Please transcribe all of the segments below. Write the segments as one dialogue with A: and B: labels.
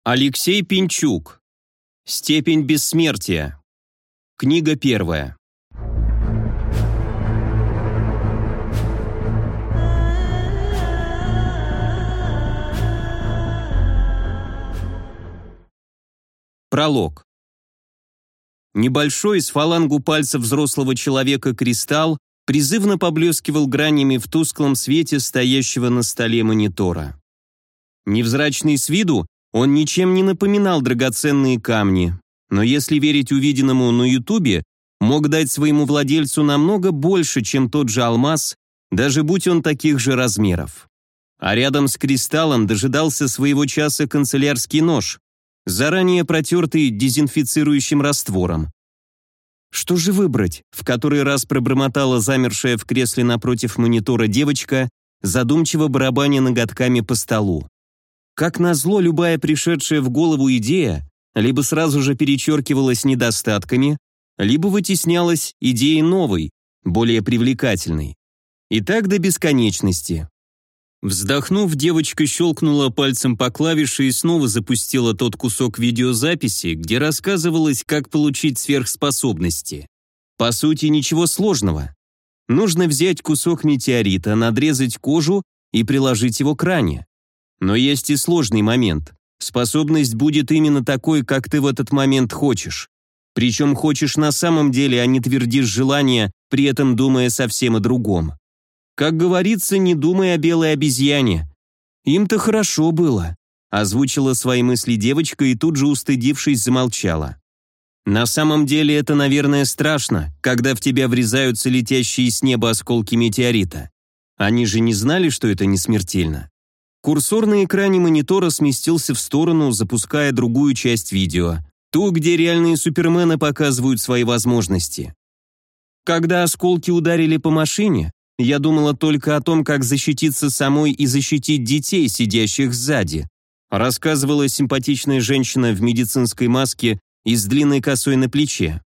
A: Алексей Пинчук. Степень бессмертия. Книга первая. Пролог. Небольшой, с фалангу пальцев взрослого человека кристалл призывно поблескивал гранями в тусклом свете стоящего на столе монитора. Невзрачный с виду, он ничем не напоминал драгоценные камни, но если верить увиденному на Ютубе, мог дать своему владельцу намного больше, чем тот же алмаз, даже будь он таких же размеров. А рядом с кристаллом дожидался своего часа канцелярский нож, заранее протертый дезинфицирующим раствором. «Что же выбрать?» — в который раз пробормотала замершая в кресле напротив монитора девочка, задумчиво барабаня ноготками по столу. Как назло, любая пришедшая в голову идея либо сразу же перечеркивалась недостатками, либо вытеснялась идеей новой, более привлекательной. И так до бесконечности. Вздохнув, девочка щелкнула пальцем по клавише и снова запустила тот кусок видеозаписи, где рассказывалось, как получить сверхспособности. По сути, ничего сложного. Нужно взять кусок метеорита, надрезать кожу и приложить его к ране. Но есть и сложный момент. Способность будет именно такой, как ты в этот момент хочешь. Причем хочешь на самом деле, а не твердишь желание, при этом думая совсем о другом. Как говорится, не думай о белой обезьяне. Им-то хорошо было, озвучила свои мысли девочка и тут же, устыдившись, замолчала. На самом деле это, наверное, страшно, когда в тебя врезаются летящие с неба осколки метеорита. Они же не знали, что это не смертельно. Курсор на экране монитора сместился в сторону, запуская другую часть видео. Ту, где реальные супермены показывают свои возможности. Когда осколки ударили по машине, я думала только о том, как защититься самой и защитить детей, сидящих сзади. Рассказывала симпатичная женщина в медицинской маске и с длинной косой на плече.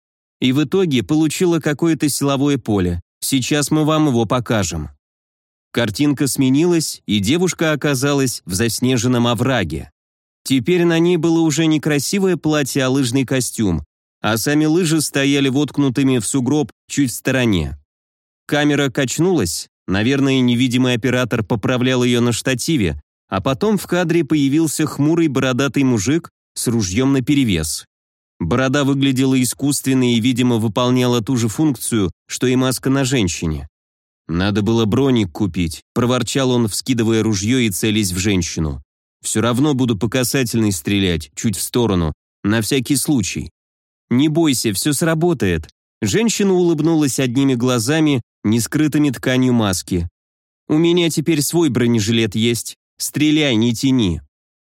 A: И в итоге получила какое-то силовое поле. Сейчас мы вам его покажем. Картинка сменилась, и девушка оказалась в заснеженном овраге. Теперь на ней было уже не красивое платье, а лыжный костюм, а сами лыжи стояли воткнутыми в сугроб чуть в стороне. Камера качнулась, наверное, невидимый оператор поправлял ее на штативе, а потом в кадре появился хмурый бородатый мужик с ружьем наперевес. Борода выглядела искусственной и, видимо, выполняла ту же функцию, что и маска на женщине. «Надо было броник купить», – проворчал он, вскидывая ружье и целясь в женщину. «Все равно буду по касательной стрелять, чуть в сторону, на всякий случай». «Не бойся, все сработает». Женщина улыбнулась одними глазами, не скрытыми тканью маски. «У меня теперь свой бронежилет есть. Стреляй, не тяни».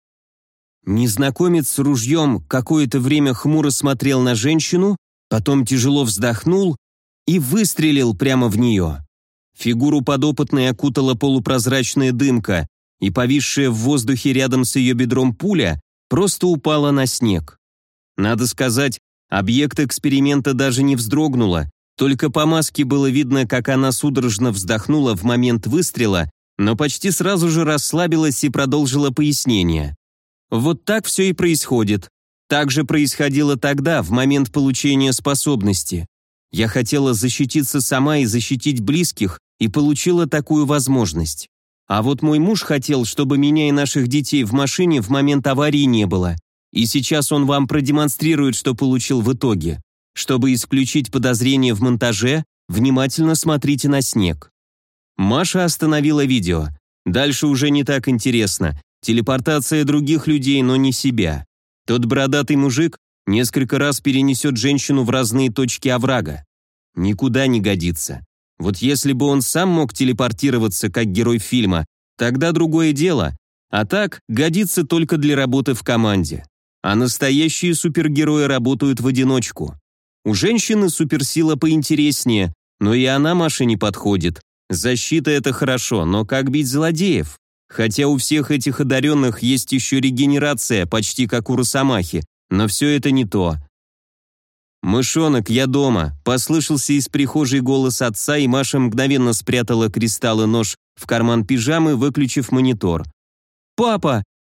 A: Незнакомец с ружьем какое-то время хмуро смотрел на женщину, потом тяжело вздохнул и выстрелил прямо в нее. Фигуру подопытной окутала полупрозрачная дымка, и повисшая в воздухе рядом с ее бедром пуля просто упала на снег. Надо сказать, объект эксперимента даже не вздрогнула, только по маске было видно, как она судорожно вздохнула в момент выстрела, но почти сразу же расслабилась и продолжила пояснение. Вот так все и происходит. Так же происходило тогда, в момент получения способности. Я хотела защититься сама и защитить близких, и получила такую возможность. А вот мой муж хотел, чтобы меня и наших детей в машине в момент аварии не было. И сейчас он вам продемонстрирует, что получил в итоге. Чтобы исключить подозрения в монтаже, внимательно смотрите на снег. Маша остановила видео. Дальше уже не так интересно. Телепортация других людей, но не себя. Тот бородатый мужик несколько раз перенесет женщину в разные точки оврага. Никуда не годится. Вот если бы он сам мог телепортироваться, как герой фильма, тогда другое дело. А так, годится только для работы в команде. А настоящие супергерои работают в одиночку. У женщины суперсила поинтереснее, но и она Маше не подходит. Защита — это хорошо, но как бить злодеев? Хотя у всех этих одаренных есть еще регенерация, почти как у Росомахи, но все это не то. «Мышонок, я дома», – послышался из прихожей голос отца, и Маша мгновенно спрятала кристалл и нож в карман пижамы, выключив монитор. «Папа!» –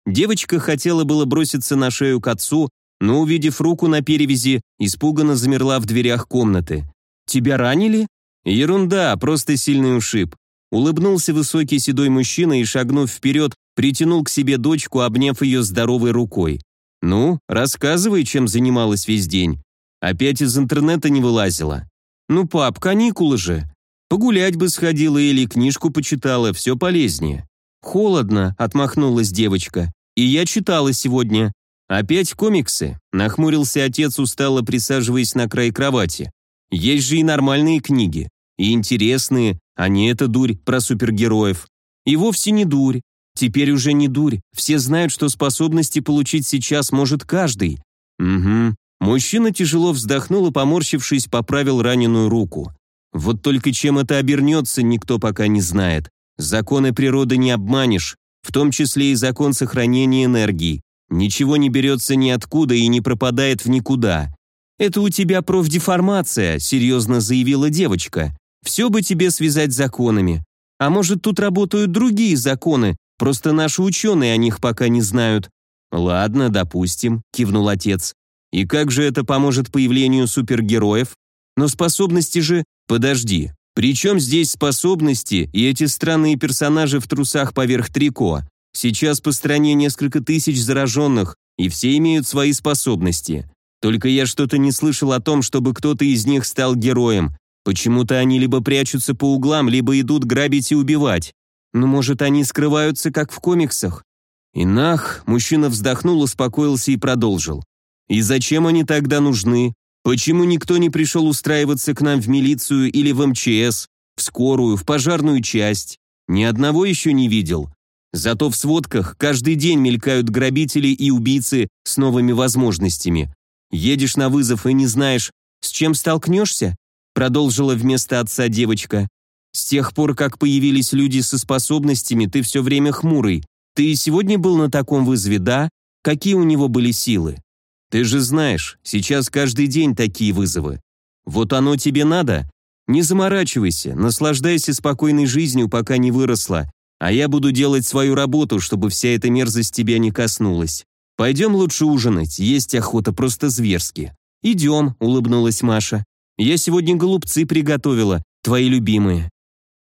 A: Девочка хотела было броситься на шею к отцу, но, увидев руку на перевязи, испуганно замерла в дверях комнаты. «Тебя ранили?» «Ерунда, просто сильный ушиб». Улыбнулся высокий седой мужчина и, шагнув вперед, притянул к себе дочку, обняв ее здоровой рукой. «Ну, рассказывай, чем занималась весь день. Опять из интернета не вылазила?» «Ну, пап, каникулы же. Погулять бы сходила или книжку почитала, все полезнее». «Холодно», — отмахнулась девочка. «И я читала сегодня». «Опять комиксы?» — нахмурился отец, устало присаживаясь на край кровати. «Есть же и нормальные книги. И интересные, а не эта дурь про супергероев». «И вовсе не дурь. Теперь уже не дурь. Все знают, что способности получить сейчас может каждый». «Угу». Мужчина тяжело вздохнул и, поморщившись, поправил раненую руку. «Вот только чем это обернется, никто пока не знает. Законы природы не обманешь, в том числе и закон сохранения энергии. Ничего не берется ниоткуда и не пропадает в никуда». «Это у тебя профдеформация», — серьезно заявила девочка. «Все бы тебе связать законами. А может, тут работают другие законы, просто наши ученые о них пока не знают». «Ладно, допустим», — кивнул отец. «И как же это поможет появлению супергероев? Но способности же...» «Подожди, при чем здесь способности и эти странные персонажи в трусах поверх трико? Сейчас по стране несколько тысяч зараженных, и все имеют свои способности. Только я что-то не слышал о том, чтобы кто-то из них стал героем. Почему-то они либо прячутся по углам, либо идут грабить и убивать. Ну, может, они скрываются, как в комиксах?» «Инах», мужчина вздохнул, успокоился и продолжил. «И зачем они тогда нужны? Почему никто не пришел устраиваться к нам в милицию или в МЧС, в скорую, в пожарную часть? Ни одного еще не видел. Зато в сводках каждый день мелькают грабители и убийцы с новыми возможностями. Едешь на вызов и не знаешь, с чем столкнешься?» Продолжила вместо отца девочка. «С тех пор, как появились люди со способностями, ты все время хмурый. Ты и сегодня был на таком вызове, да? Какие у него были силы?» «Ты же знаешь, сейчас каждый день такие вызовы. Вот оно тебе надо? Не заморачивайся, наслаждайся спокойной жизнью, пока не выросла, а я буду делать свою работу, чтобы вся эта мерзость тебя не коснулась. Пойдем лучше ужинать, есть охота просто зверски». «Идем», — улыбнулась Маша. «Я сегодня голубцы приготовила, твои любимые».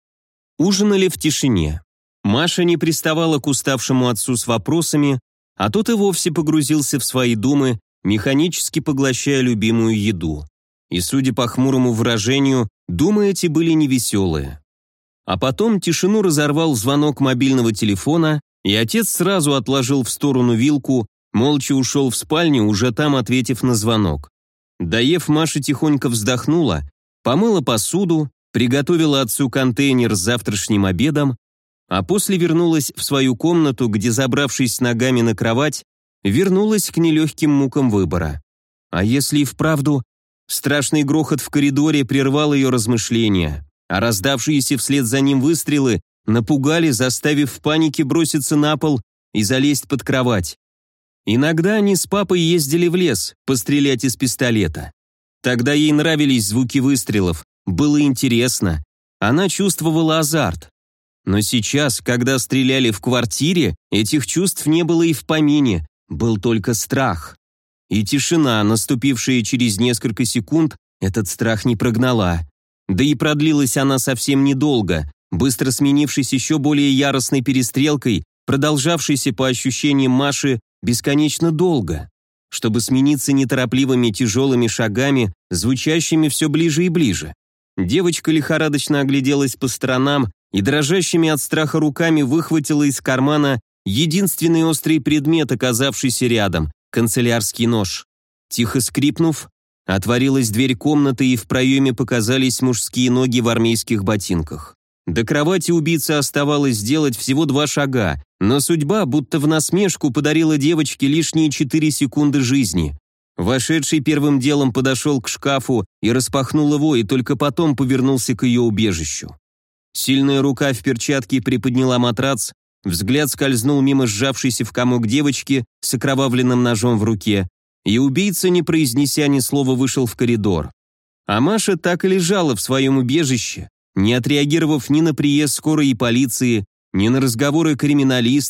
A: Ужинали в тишине. Маша не приставала к уставшему отцу с вопросами, а тот и вовсе погрузился в свои думы, механически поглощая любимую еду. И, судя по хмурому выражению, думы эти были невеселые. А потом тишину разорвал звонок мобильного телефона, и отец сразу отложил в сторону вилку, молча ушел в спальню, уже там ответив на звонок. Доев, Маша тихонько вздохнула, помыла посуду, приготовила отцу контейнер с завтрашним обедом, а после вернулась в свою комнату, где, забравшись с ногами на кровать, вернулась к нелегким мукам выбора. А если и вправду? Страшный грохот в коридоре прервал ее размышления, а раздавшиеся вслед за ним выстрелы напугали, заставив в панике броситься на пол и залезть под кровать. Иногда они с папой ездили в лес пострелять из пистолета. Тогда ей нравились звуки выстрелов, было интересно, она чувствовала азарт. Но сейчас, когда стреляли в квартире, этих чувств не было и в помине, был только страх. И тишина, наступившая через несколько секунд, этот страх не прогнала. Да и продлилась она совсем недолго, быстро сменившись еще более яростной перестрелкой, продолжавшейся по ощущениям Маши бесконечно долго, чтобы смениться неторопливыми тяжелыми шагами, звучащими все ближе и ближе. Девочка лихорадочно огляделась по сторонам и дрожащими от страха руками выхватила из кармана единственный острый предмет, оказавшийся рядом – канцелярский нож. Тихо скрипнув, отворилась дверь комнаты, и в проеме показались мужские ноги в армейских ботинках. До кровати убийцы оставалось сделать всего 2 шага, но судьба, будто в насмешку, подарила девочке лишние 4 секунды жизни. Вошедший первым делом подошел к шкафу и распахнул его, и только потом повернулся к ее убежищу. Сильная рука в перчатке приподняла матрац, взгляд скользнул мимо сжавшейся в комок девочки с окровавленным ножом в руке, и убийца, не произнеся ни слова, вышел в коридор. А Маша так и лежала в своем убежище, не отреагировав ни на приезд скорой и полиции, ни на разговоры криминалистов,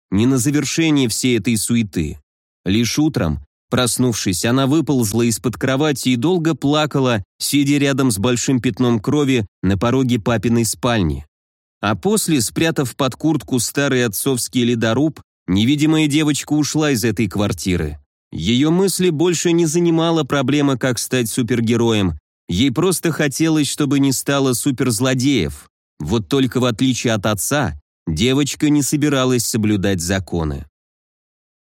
A: ни на завершение всей этой суеты. Лишь утром, проснувшись, она выползла из-под кровати и долго плакала, сидя рядом с большим пятном крови на пороге папиной спальни. А после, спрятав под куртку старый отцовский ледоруб, невидимая девочка ушла из этой квартиры. Ее мысли больше не занимала проблема, как стать супергероем. Ей просто хотелось, чтобы не стало суперзлодеев. Вот только в отличие от отца, девочка не собиралась соблюдать законы.